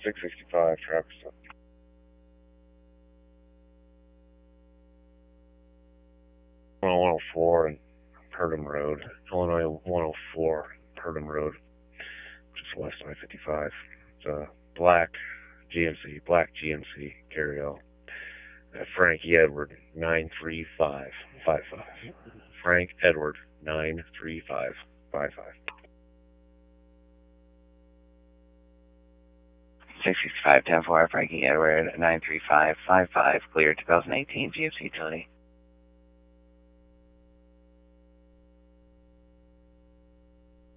665 Traverse. 104 and Purdom Road, Illinois 104, Purdom Road, just west of I-55. It's a black GMC carryall. Frankie Edward 93555. Frank Edward 93555. 665 10-4, Frankie Edward 93555, clear 2018 GMC utility.